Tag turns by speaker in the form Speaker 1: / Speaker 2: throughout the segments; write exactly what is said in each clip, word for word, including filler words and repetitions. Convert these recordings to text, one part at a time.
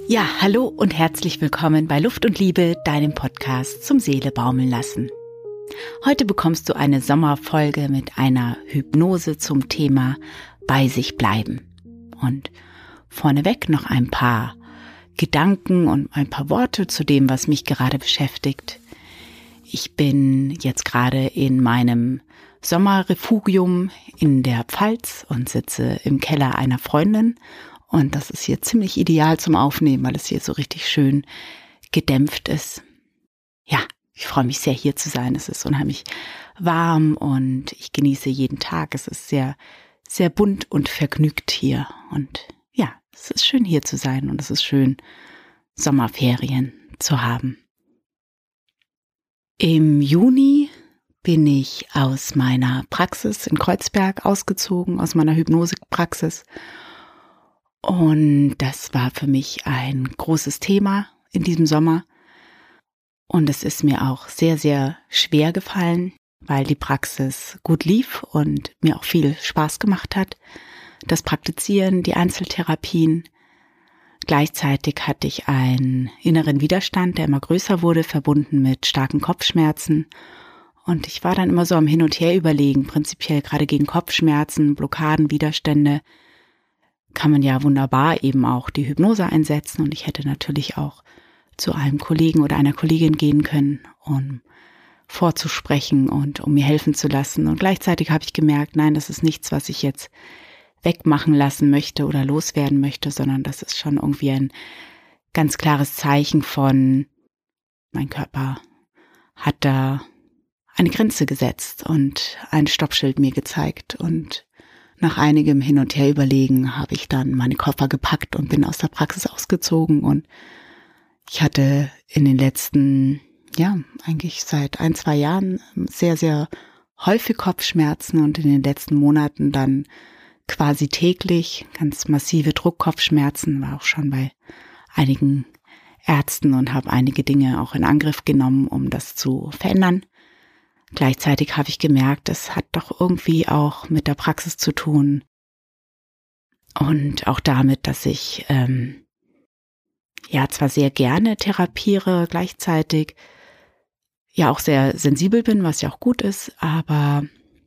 Speaker 1: Ja, hallo und herzlich willkommen bei Luft und Liebe, deinem Podcast zum Seele baumeln lassen. Heute bekommst du eine Sommerfolge mit einer Hypnose zum Thema bei sich bleiben. Und vorneweg noch ein paar Gedanken und ein paar Worte zu dem, was mich gerade beschäftigt. Ich bin jetzt gerade in meinem Sommerrefugium in der Pfalz und sitze im Keller einer Freundin. Und das ist hier ziemlich ideal zum Aufnehmen, weil es hier so richtig schön gedämpft ist. Ja, ich freue mich sehr, hier zu sein. Es ist unheimlich warm und ich genieße jeden Tag. Es ist sehr, sehr bunt und vergnügt hier. Und ja, es ist schön, hier zu sein und es ist schön, Sommerferien zu haben. Im Juni bin ich aus meiner Praxis in Kreuzberg ausgezogen, aus meiner Hypnosepraxis. Und das war für mich ein großes Thema in diesem Sommer. Und es ist mir auch sehr, sehr schwer gefallen, weil die Praxis gut lief und mir auch viel Spaß gemacht hat. Das Praktizieren, die Einzeltherapien. Gleichzeitig hatte ich einen inneren Widerstand, der immer größer wurde, verbunden mit starken Kopfschmerzen. Und ich war dann immer so am Hin und Her überlegen, prinzipiell gerade gegen Kopfschmerzen, Blockaden, Widerstände, kann man ja wunderbar eben auch die Hypnose einsetzen. Und ich hätte natürlich auch zu einem Kollegen oder einer Kollegin gehen können, um vorzusprechen und um mir helfen zu lassen. Und gleichzeitig habe ich gemerkt, nein, das ist nichts, was ich jetzt wegmachen lassen möchte oder loswerden möchte, sondern das ist schon irgendwie ein ganz klares Zeichen von, mein Körper hat da eine Grenze gesetzt und ein Stoppschild mir gezeigt. Und nach einigem Hin und Her überlegen habe ich dann meine Koffer gepackt und bin aus der Praxis ausgezogen. Und ich hatte in den letzten, ja, eigentlich seit ein, zwei Jahren sehr, sehr häufig Kopfschmerzen und in den letzten Monaten dann quasi täglich ganz massive Druckkopfschmerzen, war auch schon bei einigen Ärzten und habe einige Dinge auch in Angriff genommen, um das zu verändern. Gleichzeitig habe ich gemerkt, es hat doch irgendwie auch mit der Praxis zu tun und auch damit, dass ich ähm, ja zwar sehr gerne therapiere, gleichzeitig ja auch sehr sensibel bin, was ja auch gut ist, aber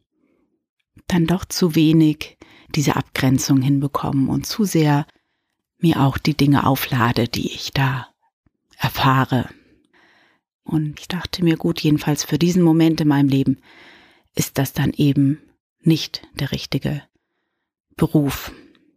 Speaker 1: dann doch zu wenig diese Abgrenzung hinbekommen und zu sehr mir auch die Dinge auflade, die ich da erfahre. Und ich dachte mir, gut, jedenfalls für diesen Moment in meinem Leben ist das dann eben nicht der richtige Beruf.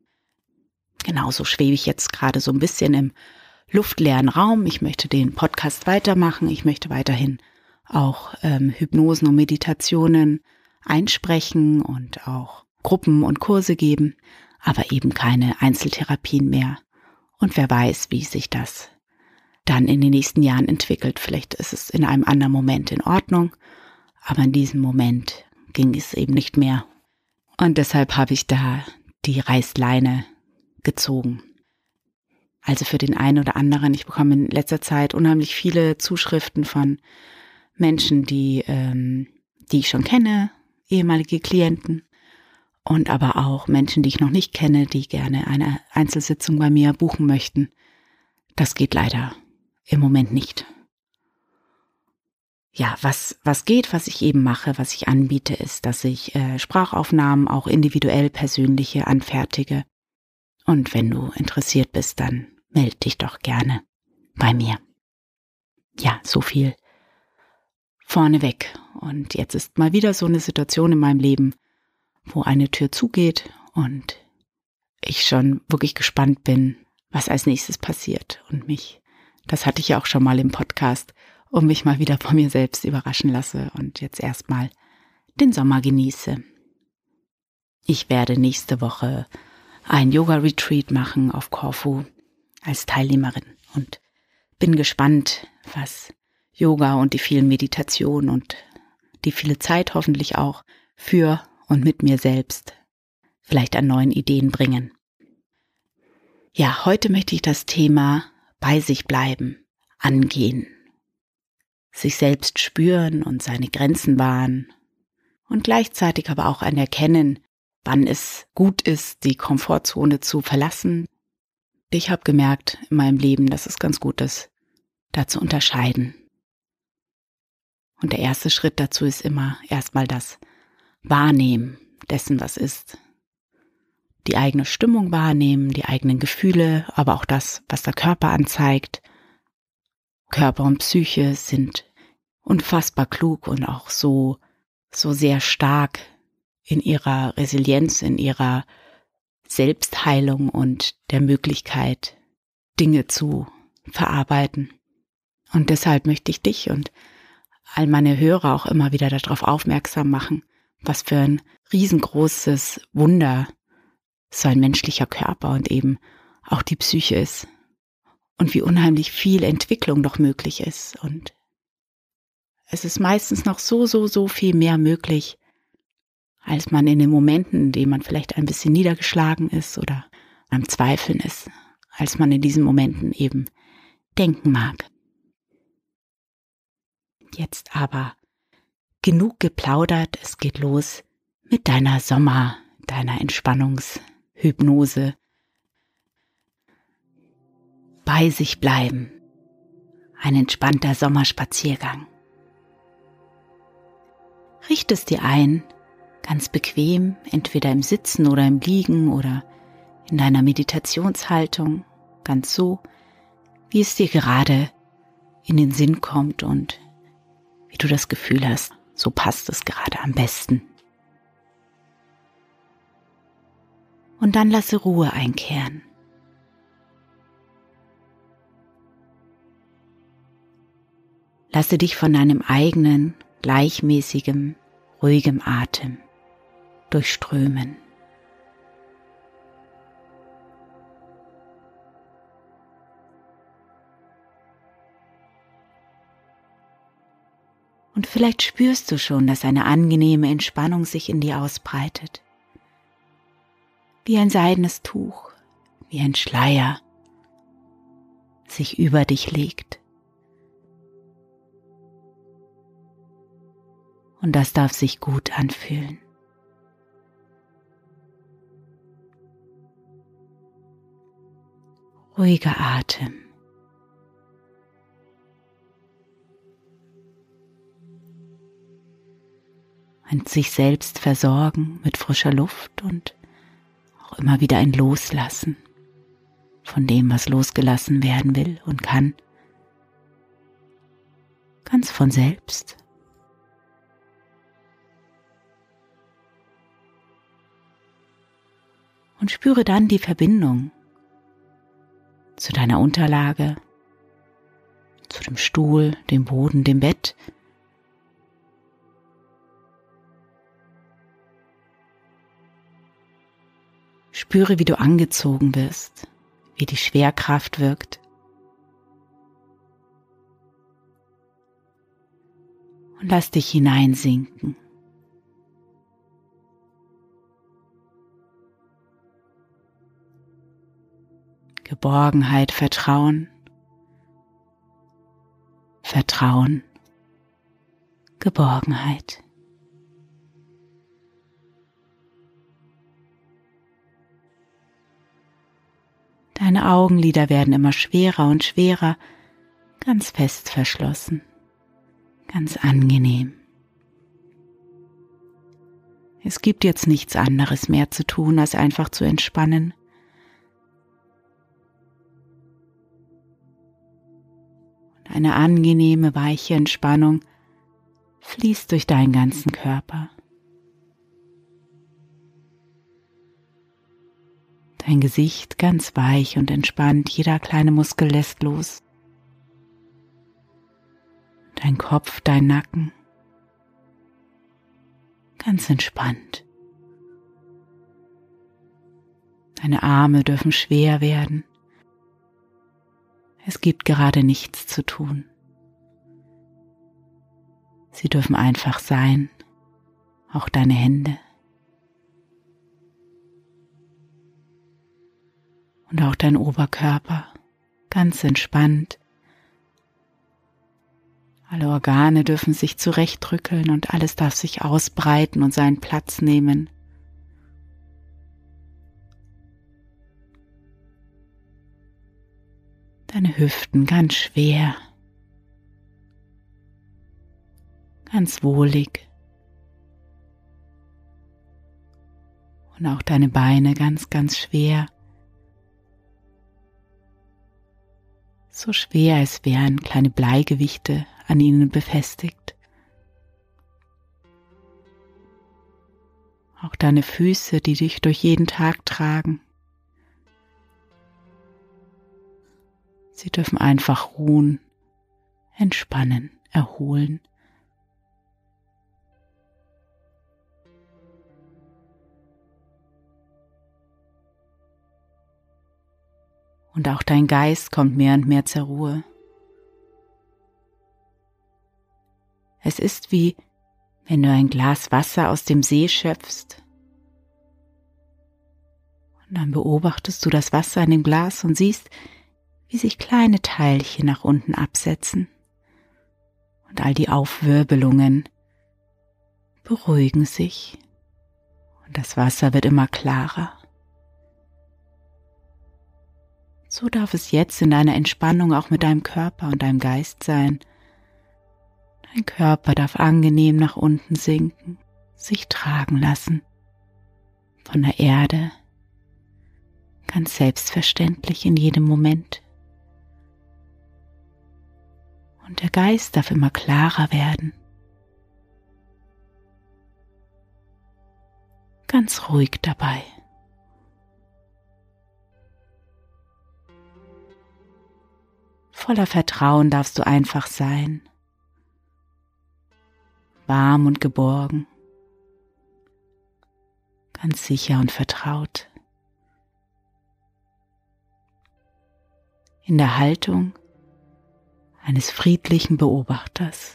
Speaker 1: Genauso schwebe ich jetzt gerade so ein bisschen im luftleeren Raum. Ich möchte den Podcast weitermachen. Ich möchte weiterhin auch ähm, Hypnosen und Meditationen einsprechen und auch Gruppen und Kurse geben, aber eben keine Einzeltherapien mehr. Und wer weiß, wie sich das dann in den nächsten Jahren entwickelt. Vielleicht ist es in einem anderen Moment in Ordnung, aber in diesem Moment ging es eben nicht mehr. Und deshalb habe ich da die Reißleine gezogen. Also für den einen oder anderen, ich bekomme in letzter Zeit unheimlich viele Zuschriften von Menschen, die, ähm, die ich schon kenne, ehemalige Klienten und aber auch Menschen, die ich noch nicht kenne, die gerne eine Einzelsitzung bei mir buchen möchten. Das geht leider im Moment nicht. Ja, was was geht, was ich eben mache, was ich anbiete, ist, dass ich äh, Sprachaufnahmen auch individuell persönliche anfertige. Und wenn du interessiert bist, dann melde dich doch gerne bei mir. Ja, so viel vorneweg. Und jetzt ist mal wieder so eine Situation in meinem Leben, wo eine Tür zugeht und ich schon wirklich gespannt bin, was als nächstes passiert und mich, das hatte ich ja auch schon mal im Podcast, und mich mal wieder von mir selbst überraschen lasse und jetzt erstmal den Sommer genieße. Ich werde nächste Woche ein Yoga-Retreat machen auf Korfu als Teilnehmerin und bin gespannt, was Yoga und die vielen Meditationen und die viele Zeit hoffentlich auch für und mit mir selbst vielleicht an neuen Ideen bringen. Ja, heute möchte ich das Thema bei sich bleiben angehen. Sich selbst spüren und seine Grenzen wahren und gleichzeitig aber auch ein Erkennen, wann es gut ist, die Komfortzone zu verlassen, ich habe gemerkt in meinem Leben, dass es ganz gut ist, da zu unterscheiden. Und der erste Schritt dazu ist immer erstmal das Wahrnehmen dessen, was ist. Die eigene Stimmung wahrnehmen, die eigenen Gefühle, aber auch das, was der Körper anzeigt. Körper und Psyche sind unfassbar klug und auch so, so sehr stark in ihrer Resilienz, in ihrer Selbstheilung und der Möglichkeit, Dinge zu verarbeiten. Und deshalb möchte ich dich und all meine Hörer auch immer wieder darauf aufmerksam machen, was für ein riesengroßes Wunder so ein menschlicher Körper und eben auch die Psyche ist. Und wie unheimlich viel Entwicklung noch möglich ist. Und es ist meistens noch so, so, so viel mehr möglich, als man in den Momenten, in denen man vielleicht ein bisschen niedergeschlagen ist oder am Zweifeln ist, als man in diesen Momenten eben denken mag. Jetzt aber genug geplaudert, es geht los mit deiner Sommer-, deiner Entspannungshypnose. Bei sich bleiben. Ein entspannter Sommerspaziergang. Richte es dir ein, ganz bequem, entweder im Sitzen oder im Liegen oder in deiner Meditationshaltung, ganz so, wie es dir gerade in den Sinn kommt und wie du das Gefühl hast, so passt es gerade am besten. Und dann lasse Ruhe einkehren. Lasse dich von deinem eigenen, gleichmäßigem, ruhigem Atem durchströmen. Und vielleicht spürst du schon, dass eine angenehme Entspannung sich in dir ausbreitet. Wie ein seidenes Tuch, wie ein Schleier sich über dich legt. Und das darf sich gut anfühlen. Ruhiger Atem. Und sich selbst versorgen mit frischer Luft und auch immer wieder ein Loslassen von dem, was losgelassen werden will und kann. Ganz von selbst. Und spüre dann die Verbindung zu deiner Unterlage, zu dem Stuhl, dem Boden, dem Bett. Spüre, wie du angezogen wirst, wie die Schwerkraft wirkt. Und lass dich hineinsinken. Geborgenheit, Vertrauen, Vertrauen, Geborgenheit. Deine Augenlider werden immer schwerer und schwerer, ganz fest verschlossen, ganz angenehm. Es gibt jetzt nichts anderes mehr zu tun, als einfach zu entspannen. Und eine angenehme, weiche Entspannung fließt durch deinen ganzen Körper. Dein Gesicht ganz weich und entspannt, jeder kleine Muskel lässt los. Dein Kopf, dein Nacken, ganz entspannt. Deine Arme dürfen schwer werden. Es gibt gerade nichts zu tun. Sie dürfen einfach sein, auch deine Hände. Und auch dein Oberkörper, ganz entspannt. Alle Organe dürfen sich zurechtrückeln und alles darf sich ausbreiten und seinen Platz nehmen. Deine Hüften ganz schwer, ganz wohlig. Und auch deine Beine ganz, ganz schwer. So schwer, als wären kleine Bleigewichte an ihnen befestigt. Auch deine Füße, die dich durch jeden Tag tragen. Sie dürfen einfach ruhen, entspannen, erholen. Und auch dein Geist kommt mehr und mehr zur Ruhe. Es ist wie, wenn du ein Glas Wasser aus dem See schöpfst. Und dann beobachtest du das Wasser in dem Glas und siehst, wie sich kleine Teilchen nach unten absetzen. Und all die Aufwirbelungen beruhigen sich. Und das Wasser wird immer klarer. So darf es jetzt in deiner Entspannung auch mit deinem Körper und deinem Geist sein. Dein Körper darf angenehm nach unten sinken, sich tragen lassen von der Erde, ganz selbstverständlich in jedem Moment. Und der Geist darf immer klarer werden, ganz ruhig dabei. Voller Vertrauen darfst du einfach sein, warm und geborgen, ganz sicher und vertraut. In der Haltung eines friedlichen Beobachters.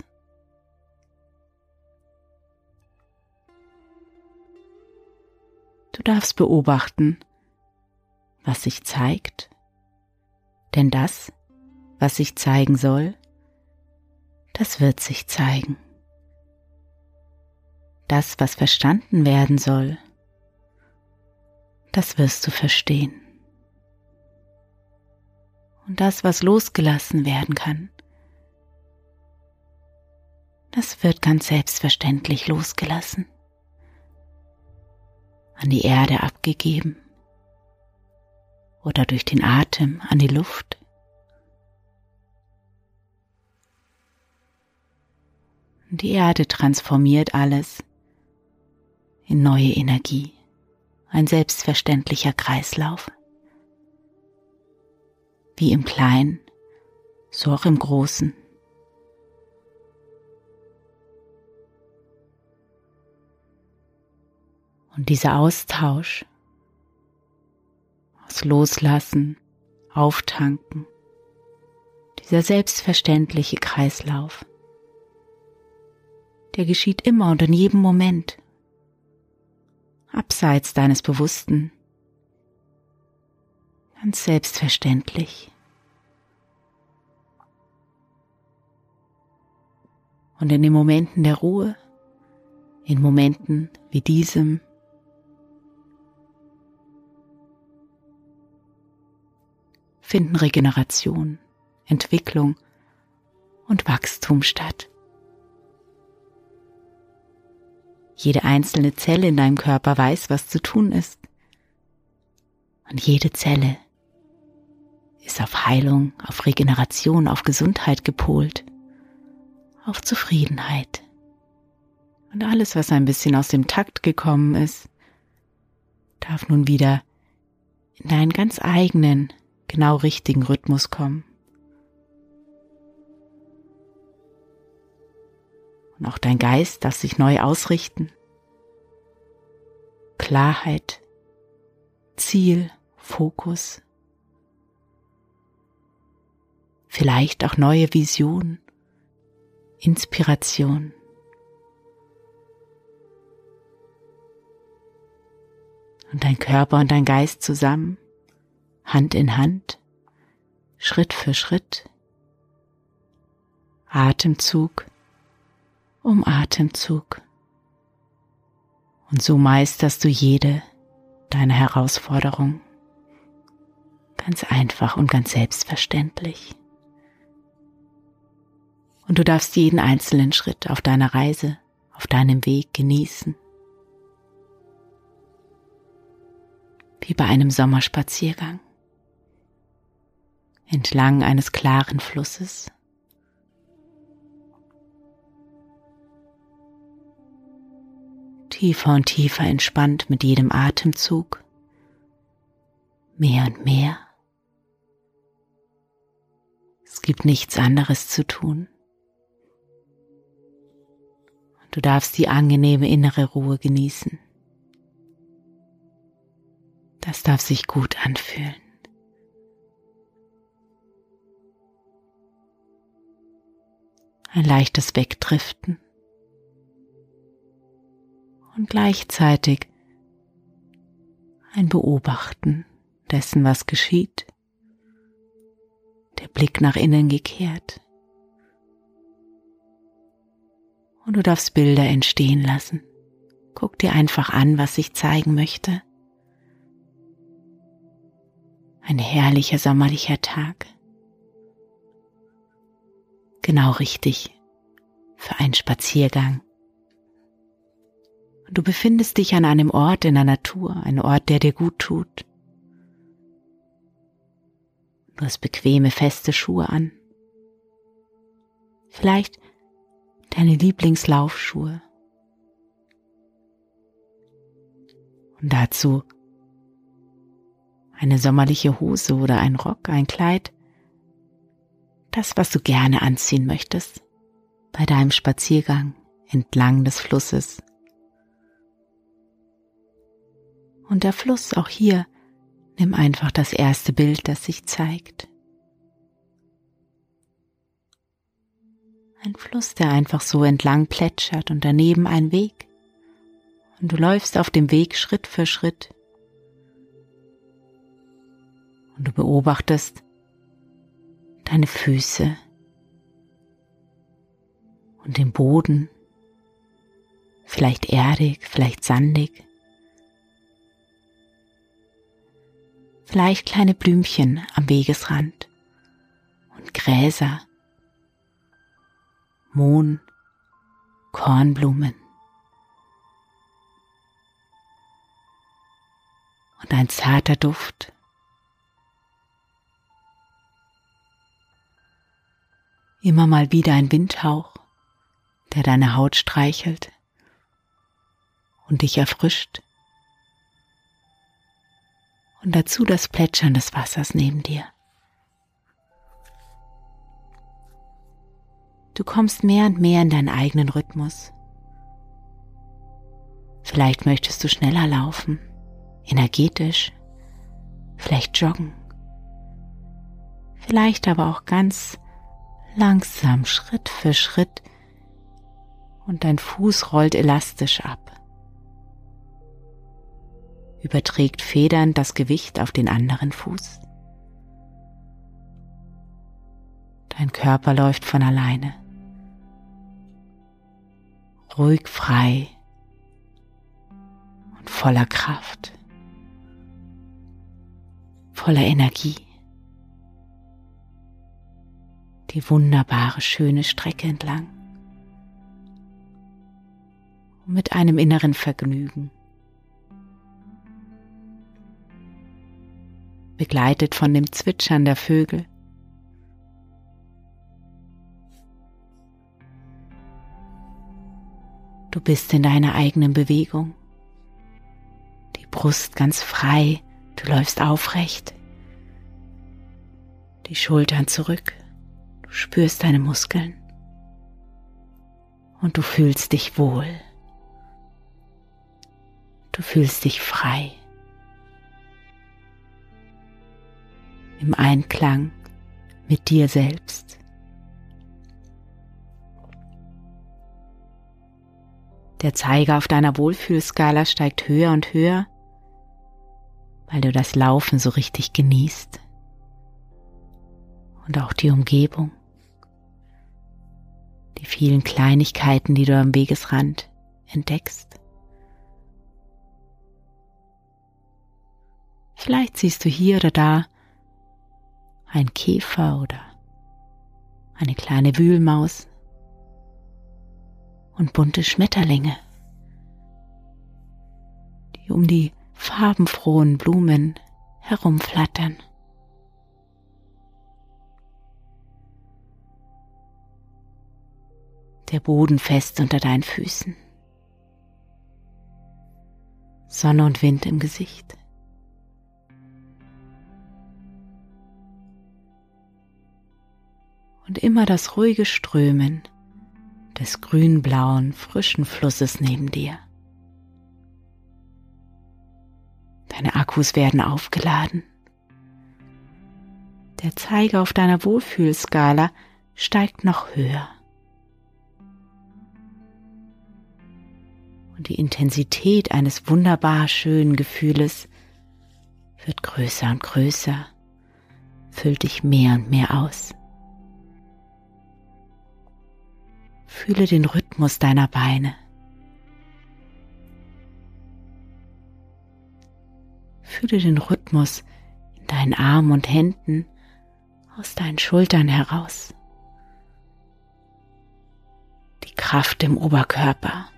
Speaker 1: Du darfst beobachten, was sich zeigt, denn das, was sich zeigen soll, das wird sich zeigen. Das, was verstanden werden soll, das wirst du verstehen. Und das, was losgelassen werden kann, das wird ganz selbstverständlich losgelassen, an die Erde abgegeben oder durch den Atem an die Luft. Und die Erde transformiert alles in neue Energie, ein selbstverständlicher Kreislauf. Wie im Kleinen, so auch im Großen. Und dieser Austausch aus Loslassen, Auftanken, dieser selbstverständliche Kreislauf, der geschieht immer und in jedem Moment, abseits deines Bewussten, ganz selbstverständlich. Und in den Momenten der Ruhe, in Momenten wie diesem, finden Regeneration, Entwicklung und Wachstum statt. Jede einzelne Zelle in deinem Körper weiß, was zu tun ist. Und jede Zelle ist auf Heilung, auf Regeneration, auf Gesundheit gepolt, auf Zufriedenheit. Und alles, was ein bisschen aus dem Takt gekommen ist, darf nun wieder in deinen ganz eigenen, genau richtigen Rhythmus kommen. Und auch dein Geist darf sich neu ausrichten. Klarheit, Ziel, Fokus. Vielleicht auch neue Visionen, Inspiration. Und dein Körper und dein Geist zusammen, Hand in Hand, Schritt für Schritt, Atemzug um Atemzug. Und so meisterst du jede deiner Herausforderungen Ganz einfach und ganz selbstverständlich. Und du darfst jeden einzelnen Schritt auf deiner Reise, auf deinem Weg genießen. Wie bei einem Sommerspaziergang. Entlang eines klaren Flusses. Tiefer und tiefer entspannt mit jedem Atemzug. Mehr und mehr. Es gibt nichts anderes zu tun. Du darfst die angenehme innere Ruhe genießen. Das darf sich gut anfühlen. Ein leichtes Wegdriften und gleichzeitig ein Beobachten dessen, was geschieht, der Blick nach innen gekehrt. Und du darfst Bilder entstehen lassen. Guck dir einfach an, was sich zeigen möchte. Ein herrlicher sommerlicher Tag. Genau richtig für einen Spaziergang. Und du befindest dich an einem Ort in der Natur, ein Ort, der dir gut tut. Du hast bequeme, feste Schuhe an. Vielleicht deine Lieblingslaufschuhe. Und dazu eine sommerliche Hose oder ein Rock, ein Kleid. Das, was du gerne anziehen möchtest bei deinem Spaziergang entlang des Flusses. Und der Fluss, auch hier, nimm einfach das erste Bild, das sich zeigt. Ein Fluss, der einfach so entlang plätschert und daneben ein Weg. Und du läufst auf dem Weg Schritt für Schritt. Und du beobachtest deine Füße und den Boden, vielleicht erdig, vielleicht sandig. Vielleicht kleine Blümchen am Wegesrand und Gräser, Mohn, Kornblumen und ein zarter Duft. Immer mal wieder ein Windhauch, der deine Haut streichelt und dich erfrischt. Und dazu das Plätschern des Wassers neben dir. Du kommst mehr und mehr in deinen eigenen Rhythmus. Vielleicht möchtest du schneller laufen, energetisch, vielleicht joggen. Vielleicht aber auch ganz langsam, Schritt für Schritt, und dein Fuß rollt elastisch ab. Überträgt federnd das Gewicht auf den anderen Fuß. Dein Körper läuft von alleine. Ruhig, frei und voller Kraft. Voller Energie. Die wunderbare, schöne Strecke entlang. Und mit einem inneren Vergnügen. Begleitet von dem Zwitschern der Vögel. Du bist in deiner eigenen Bewegung. Die Brust ganz frei, du läufst aufrecht. Die Schultern zurück, du spürst deine Muskeln. Und du fühlst dich wohl. Du fühlst dich frei. Im Einklang mit dir selbst. Der Zeiger auf deiner Wohlfühlskala steigt höher und höher, weil du das Laufen so richtig genießt und auch die Umgebung, die vielen Kleinigkeiten, die du am Wegesrand entdeckst. Vielleicht siehst du hier oder da ein Käfer oder eine kleine Wühlmaus und bunte Schmetterlinge, die um die farbenfrohen Blumen herumflattern. Der Boden fest unter deinen Füßen. Sonne und Wind im Gesicht. Und immer das ruhige Strömen des grün-blauen, frischen Flusses neben dir. Deine Akkus werden aufgeladen. Der Zeiger auf deiner Wohlfühlskala steigt noch höher. Und die Intensität eines wunderbar schönen Gefühles wird größer und größer, füllt dich mehr und mehr aus. Fühle den Rhythmus deiner Beine. Fühle den Rhythmus in deinen Armen und Händen aus deinen Schultern heraus. Die Kraft im Oberkörper.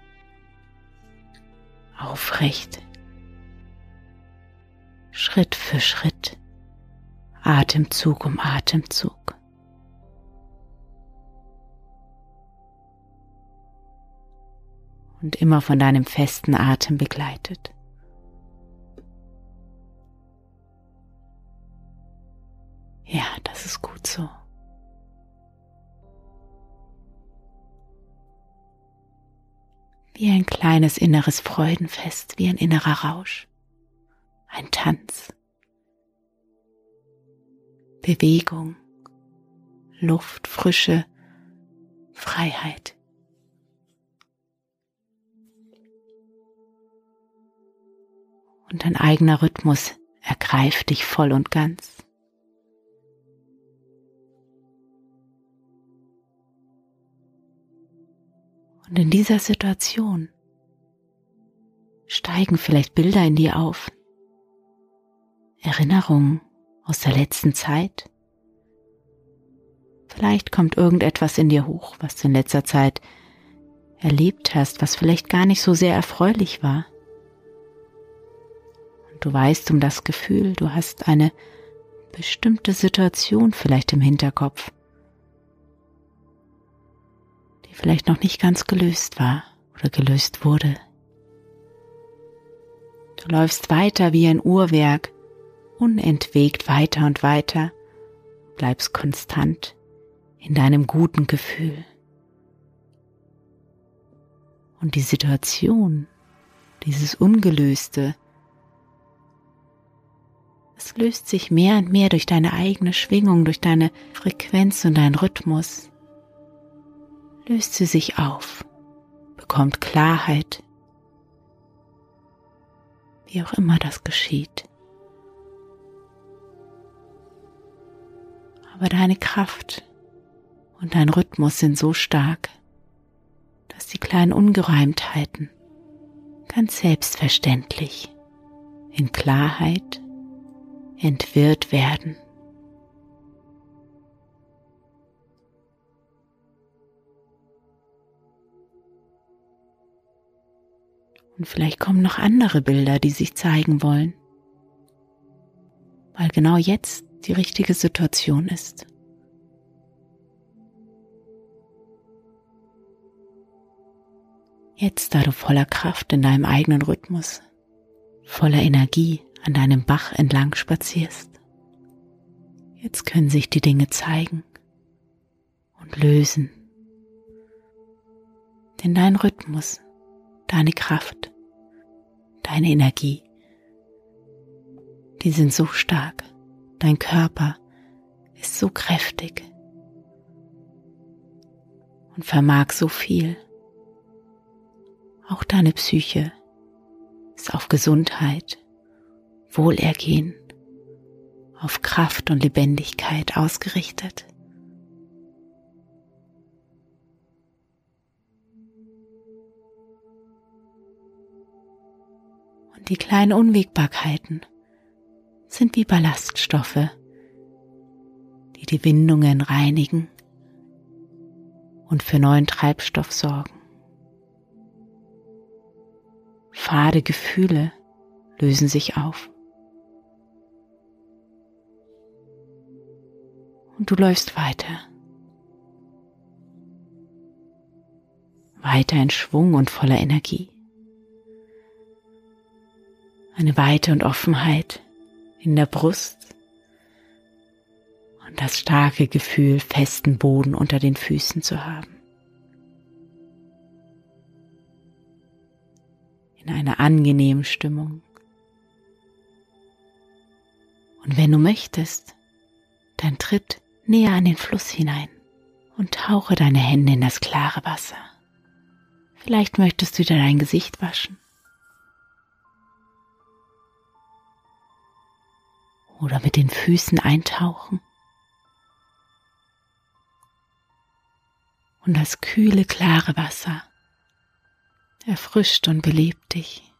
Speaker 1: Aufrecht, Schritt für Schritt, Atemzug um Atemzug. Und immer von deinem festen Atem begleitet. Ja, das ist gut so. Wie ein kleines inneres Freudenfest, wie ein innerer Rausch, ein Tanz, Bewegung, Luft, Frische, Freiheit. Und dein eigener Rhythmus ergreift dich voll und ganz. Und in dieser Situation steigen vielleicht Bilder in dir auf, Erinnerungen aus der letzten Zeit. Vielleicht kommt irgendetwas in dir hoch, was du in letzter Zeit erlebt hast, was vielleicht gar nicht so sehr erfreulich war. Und du weißt um das Gefühl, du hast eine bestimmte Situation vielleicht im Hinterkopf, vielleicht noch nicht ganz gelöst war oder gelöst wurde. Du läufst weiter wie ein Uhrwerk, unentwegt weiter und weiter, bleibst konstant in deinem guten Gefühl. Und die Situation, dieses Ungelöste, es löst sich mehr und mehr durch deine eigene Schwingung, durch deine Frequenz und deinen Rhythmus. Löst sie sich auf, bekommt Klarheit, wie auch immer das geschieht. Aber deine Kraft und dein Rhythmus sind so stark, dass die kleinen Ungereimtheiten ganz selbstverständlich in Klarheit entwirrt werden. Und vielleicht kommen noch andere Bilder, die sich zeigen wollen, weil genau jetzt die richtige Situation ist. Jetzt, da du voller Kraft in deinem eigenen Rhythmus, voller Energie an deinem Bach entlang spazierst, jetzt können sich die Dinge zeigen und lösen. Denn dein Rhythmus, deine Kraft, deine Energie, die sind so stark, dein Körper ist so kräftig und vermag so viel. Auch deine Psyche ist auf Gesundheit, Wohlergehen, auf Kraft und Lebendigkeit ausgerichtet. Und die kleinen Unwägbarkeiten sind wie Ballaststoffe, die die Windungen reinigen und für neuen Treibstoff sorgen. Fade Gefühle lösen sich auf. Und du läufst weiter. Weiter in Schwung und voller Energie. Eine Weite und Offenheit in der Brust und das starke Gefühl, festen Boden unter den Füßen zu haben. In einer angenehmen Stimmung. Und wenn du möchtest, dann tritt näher an den Fluss hinein und tauche deine Hände in das klare Wasser. Vielleicht möchtest du dir dein Gesicht waschen. Oder mit den Füßen eintauchen. Und das kühle, klare Wasser erfrischt und belebt dich.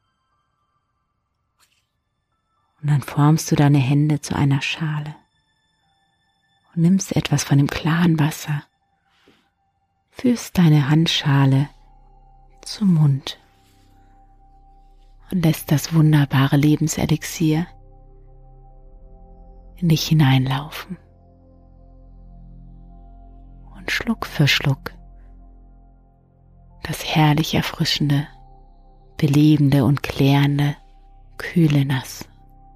Speaker 1: Und dann formst du deine Hände zu einer Schale und nimmst etwas von dem klaren Wasser, führst deine Handschale zum Mund und lässt das wunderbare Lebenselixier in dich hineinlaufen. Und Schluck für Schluck das herrlich erfrischende, belebende und klärende, kühle Nass.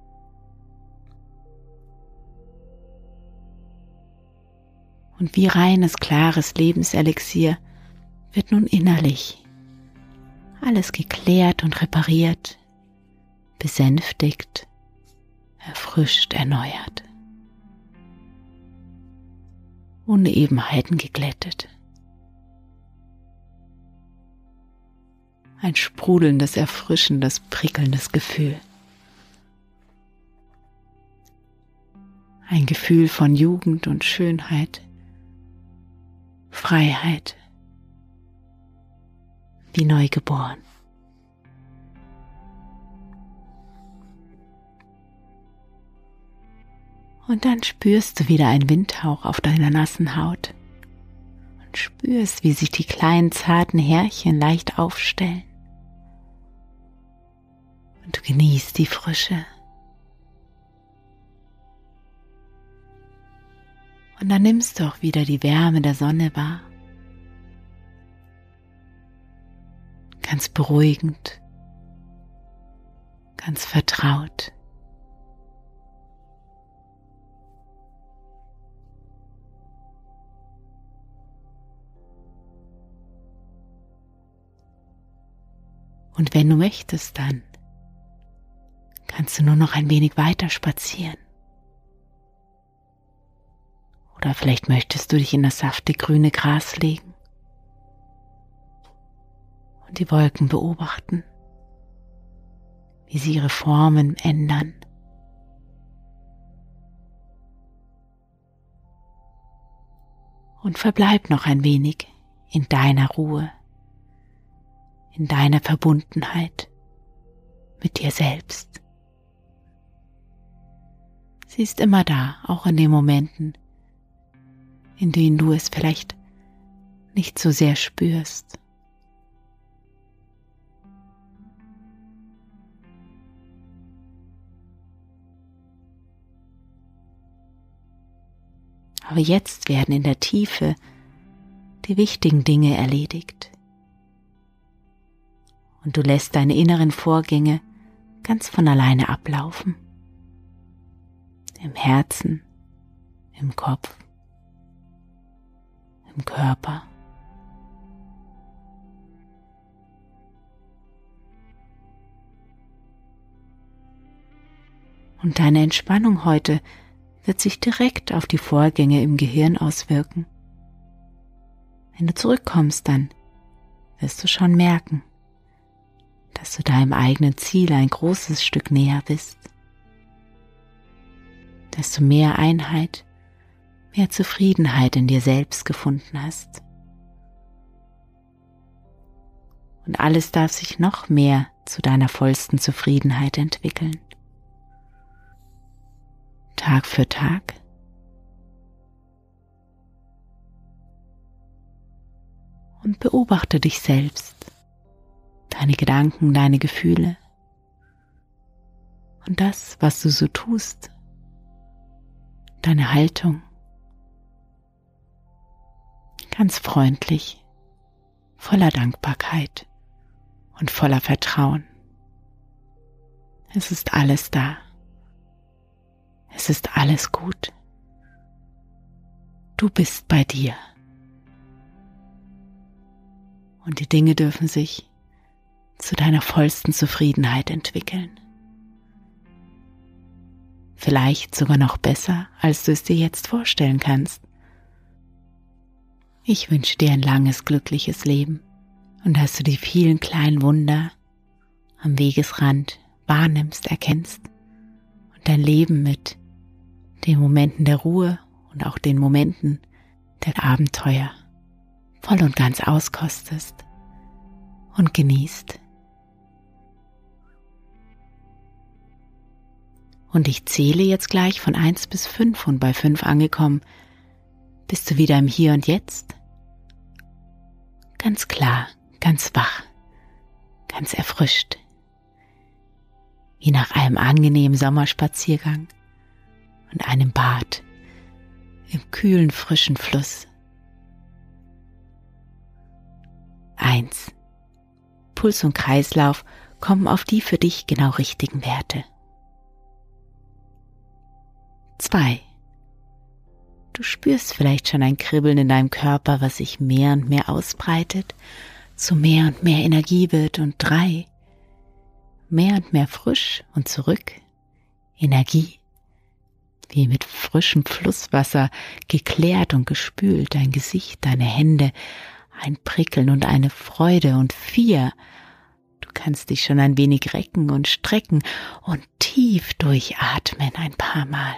Speaker 1: Und wie reines, klares Lebenselixier wird nun innerlich alles geklärt und repariert, besänftigt, erfrischt, erneuert. Unebenheiten geglättet. Ein sprudelndes, erfrischendes, prickelndes Gefühl. Ein Gefühl von Jugend und Schönheit, Freiheit, wie neu geboren. Und dann spürst du wieder einen Windhauch auf deiner nassen Haut und spürst, wie sich die kleinen zarten Härchen leicht aufstellen. Und du genießt die Frische. Und dann nimmst du auch wieder die Wärme der Sonne wahr. Ganz beruhigend, ganz vertraut. Und wenn du möchtest, dann kannst du nur noch ein wenig weiter spazieren. Oder vielleicht möchtest du dich in das saftig grüne Gras legen und die Wolken beobachten, wie sie ihre Formen ändern. Und verbleib noch ein wenig in deiner Ruhe, in deiner Verbundenheit mit dir selbst. Sie ist immer da, auch in den Momenten, in denen du es vielleicht nicht so sehr spürst. Aber jetzt werden in der Tiefe die wichtigen Dinge erledigt. Und du lässt deine inneren Vorgänge ganz von alleine ablaufen. Im Herzen, im Kopf, im Körper. Und deine Entspannung heute wird sich direkt auf die Vorgänge im Gehirn auswirken. Wenn du zurückkommst, dann wirst du schon merken, dass du deinem eigenen Ziel ein großes Stück näher bist. Dass du mehr Einheit, mehr Zufriedenheit in dir selbst gefunden hast. Und alles darf sich noch mehr zu deiner vollsten Zufriedenheit entwickeln. Tag für Tag, und beobachte dich selbst, deine Gedanken, deine Gefühle und das, was du so tust, deine Haltung. Ganz freundlich, voller Dankbarkeit und voller Vertrauen. Es ist alles da. Es ist alles gut. Du bist bei dir. Und die Dinge dürfen sich zu deiner vollsten Zufriedenheit entwickeln. Vielleicht sogar noch besser, als du es dir jetzt vorstellen kannst. Ich wünsche dir ein langes, glückliches Leben und dass du die vielen kleinen Wunder am Wegesrand wahrnimmst, erkennst und dein Leben mit den Momenten der Ruhe und auch den Momenten der Abenteuer voll und ganz auskostest und genießt. Und ich zähle jetzt gleich von eins bis fünf und bei fünf angekommen, bist du wieder im Hier und Jetzt? Ganz klar, ganz wach, ganz erfrischt, wie nach einem angenehmen Sommerspaziergang und einem Bad im kühlen, frischen Fluss. Eins. Puls und Kreislauf kommen auf die für dich genau richtigen Werte. Zwei. Du spürst vielleicht schon ein Kribbeln in deinem Körper, was sich mehr und mehr ausbreitet, zu mehr und mehr Energie wird. Und drei. Mehr und mehr frisch und zurück. Energie. Wie mit frischem Flusswasser geklärt und gespült, dein Gesicht, deine Hände, ein Prickeln und eine Freude. Und vier. Du kannst dich schon ein wenig recken und strecken und tief durchatmen ein paar Mal.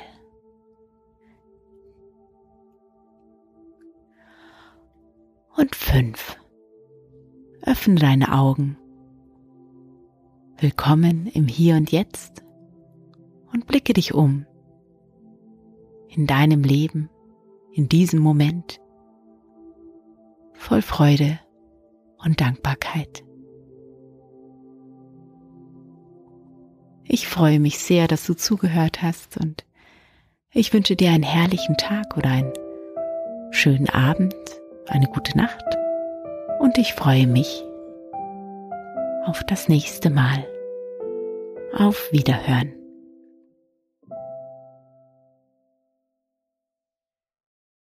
Speaker 1: Und fünf. Öffne deine Augen. Willkommen im Hier und Jetzt und blicke dich um. In deinem Leben, in diesem Moment, voll Freude und Dankbarkeit. Ich freue mich sehr, dass du zugehört hast und ich wünsche dir einen herrlichen Tag oder einen schönen Abend, eine gute Nacht und ich freue mich auf das nächste Mal. Auf Wiederhören.